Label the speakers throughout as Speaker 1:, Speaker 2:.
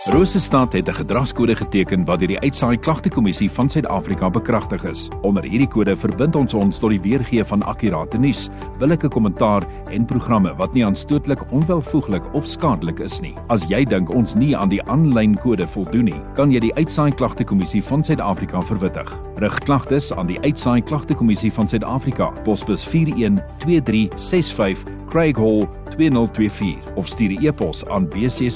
Speaker 1: Rosestad het 'n gedragskode geteken wat deur die Uitsaai Klagtekommissie van Suid-Afrika bekragtig is. Onder hierdie kode verbind ons tot die weergee van akkurate nuus, billike kommentaar en programme wat nie aanstootlik, onwelvoeglik of skadelik is nie. As jy dink ons nie aan die aanlyn kode voldoen nie, kan jy die Uitsaai Klagtekommissie van Suid-Afrika verwittig. Rig klagtes aan die Uitsaai Klagtekommissie van Suid-Afrika, posbus 412365 Craig Hall 2024 of stuur 'n e-pos aan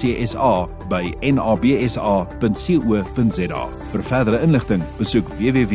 Speaker 1: bccsa@nabsa.co.za. Vir verdere inligting, besoek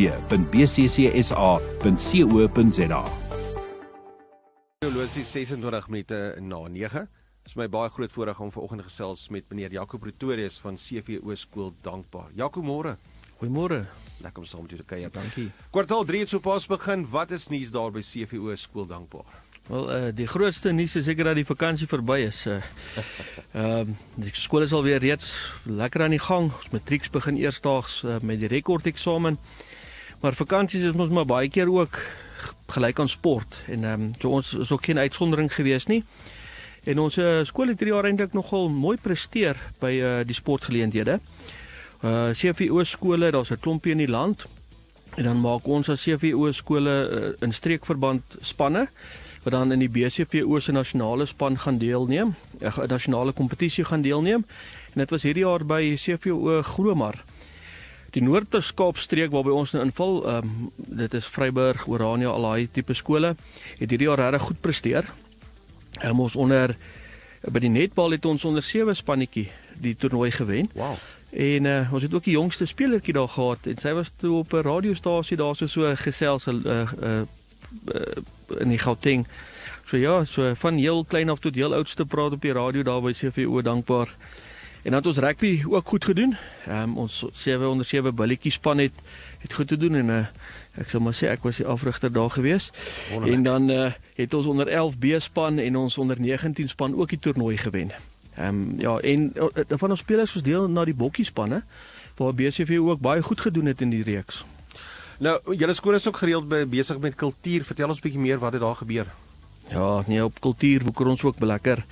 Speaker 1: www.bccsa.co.za.
Speaker 2: Losie 26 minute na 9. Dit is my baie groot voorreg om vanoggend gesels met meneer Jaco Pretorius van CVO Skool Dankbaar. Jaco, môre.
Speaker 3: Goeiemôre.
Speaker 2: Lekker om saam met u te kuier.
Speaker 3: Dankie.
Speaker 2: Kwartaal 3 het sopas begin. Wat is nuus daar by CVO Skool Dankbaar?
Speaker 3: Wel, die grootste nuus is seker dat die vakansie verby is. Die skool is alweer reeds lekker aan die gang. Ons matrieks begin eersdaags met die rekordeksamen. Maar vakansies is ons maar baie keer ook gelyk aan sport. En so ons is ook geen uitsondering gewees nie. En ons skool het hierdie jaar eintlik nogal mooi presteer by die sportgeleenthede. CVO skole, daar's 'n klompie in die land. En dan maak ons as CVO skole in streekverband spanne wat dan in die BCVO se nasionale span gaan deelneem, 'n nasionale kompetisie gaan deelneem. En dit was hierdie jaar by CVO Gromar. Die Noord-Kaapstreek waarby ons nou inval, dit is Vryburg, Orania, al daai tipe skole, het hierdie jaar regtig goed presteer. Ons by die netbal het ons onder 7 spannetjie die toernooi gewen.
Speaker 2: Wow.
Speaker 3: En ons het ook die jongste spelertjie daar gehad en sy was toe op 'n radiostasie daar so gesels in die Gauteng. So ja, so van heel klein af tot heel oudste praat op die radio daar by CVO Dankbaar. En dan het ons rugby ook goed gedoen. Ons 7 onder 7 billetjie span het goed te doen en ek sal maar sê ek was die afrigter daar gewees. Wonderlik. En dan het ons onder 11 B span en ons onder 19 span ook die toernooi gewen. Ja, en van ons spelers was deel na die bokkie spanne waar BCV ook baie goed gedoen het in die reeks.
Speaker 2: Nou, julle skool is ook gereeld besig met kultuur. Vertel ons 'n bietjie meer wat het daar gebeur.
Speaker 3: Ja, nee, op kultuur woeker ons ook lekker.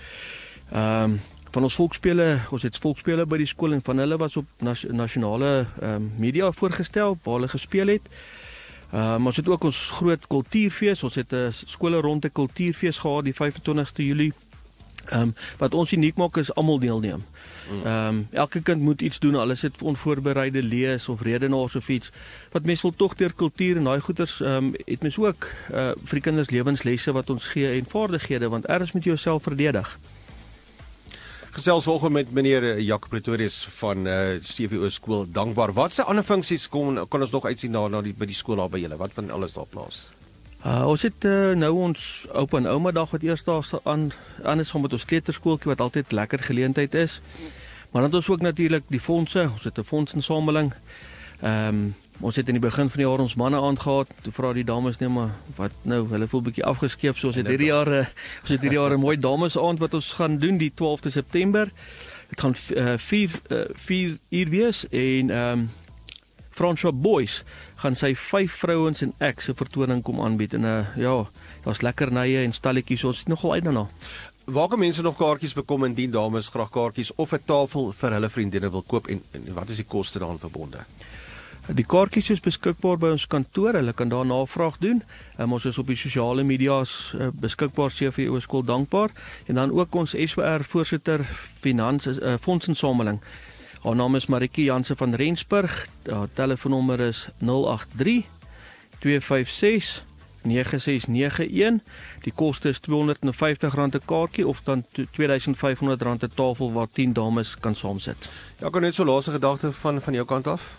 Speaker 3: Van ons volksspele, ons het volksspele by die skool en van hulle was op nasionale media voorgestel waar hulle gespeel het. Ons het ook ons groot kultuurfees, ons het 'n skole rond 'n kultuurfees gehad die 25ste Julie. Wat ons uniek maak is almal deelneem. Elke kind moet iets doen, alles het onvoorbereide lees of redenaars of iets. Wat mens wil tog deur kultuur en daai goeters het mens ook vir die kinders lewenslesse wat ons gee en vaardighede, want erns moet jy jouself verdedig.
Speaker 2: Gesels vanoggend met meneer Jaco Pretorius van CVO Skool Dankbaar. Wat se ander funksies kan ons nog uitsien by die skool daar by julle? Wat van alles daar plaas?
Speaker 3: Ons het nou ons oupa en ouma dag wat eersdaags aan is met ons kleuterskooltjie wat altyd lekker geleentheid is. Maar dan het ons ook natuurlik die fondse, ons het 'n fondsinsameling. Ons het in die begin van die jaar ons manne aangehad. Toe vra die dames net maar wat nou, hulle voel bietjie afgeskeep. So ons het hierdie jaar 'n mooi damesaand wat ons gaan doen die 12de September. Dit gaan 4 uur wees en François Boys gaan sy 5 vrouens en ek se vertoning kom aanbied en ja, daar's lekkernye en stalletjies, ons het nogal uit daarna.
Speaker 2: Waar kan mense nog kaartjies bekom indien dames graag kaartjies of 'n tafel vir hulle vriendinne wil koop en wat is die koste daaraan verbonde?
Speaker 3: Die kaartjies is beskikbaar by ons kantoor, hulle kan daar navraag doen. Ons is op die sosiale media's beskikbaar, CVO Skool Dankbaar en dan ook ons SWR voorsitter fondsinsameling. Haar naam is Maritjie Jansen van Rensburg. Haar telefoonnommer is 083 256 9691. Die koste is R250 'n kaartjie of dan R2500 'n tafel waar 10 dames kan saamsit.
Speaker 2: Ja, kan net so laaste gedagte van jou kant af?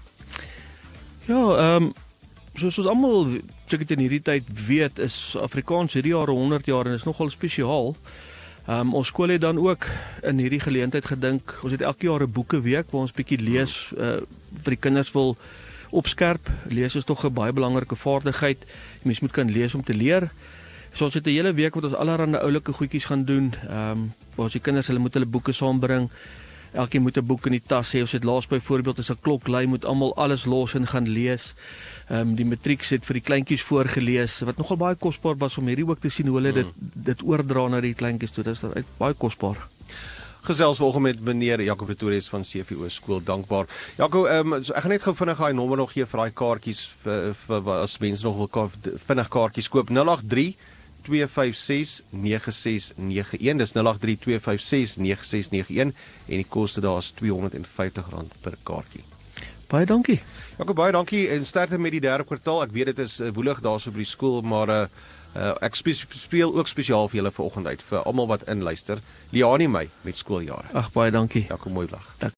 Speaker 3: Ja, soos ons almal seker in hierdie tyd weet, is Afrikaans hierdie jaar 100 jaar en is nogal spesiaal. Ons skool het dan ook in hierdie geleentheid gedink, ons het elke jaar 'n boekeweek waar ons bietjie lees vir die kinders wil opskerp. Lees is tog 'n baie belangrike vaardigheid. Mens moet kan lees om te leer. So ons het 'n hele week wat ons allerlei oulike goedjies gaan doen. Waar ons die kinders, hulle moet hulle boeke saambring. Elkeen moet 'n boek in die tas hê. Ons het laas byvoorbeeld as 'n klok lui moet almal alles los en gaan lees. Die matrieks het vir die kleintjies voorgelees wat nogal baie kosbaar was om hierdie ook te sien hoe hulle dit oordra na die kleintjies toe. Dit is baie kosbaar.
Speaker 2: Gesels vanoggend met meneer Jaco Pretorius van CVO Skool Dankbaar. Jaco, so ek gaan net gou vinnig daai nommer nog gee vir daai kaartjies vir as mense nog wil vinnig kaartjies koop. 083 256 9691. Dis 083 256 9691 en die koste daar is R250 per kaartjie.
Speaker 3: Baie dankie.
Speaker 2: Jaco, baie dankie en sterkte met die derde kwartaal. Ek weet dit is woelig daarso by die skool, maar ek speel ook spesiaal vir julle vanoggend uit vir almal wat inluister. Liani my met skooljare.
Speaker 3: Ag, baie dankie.
Speaker 2: Jaco, mooi dag.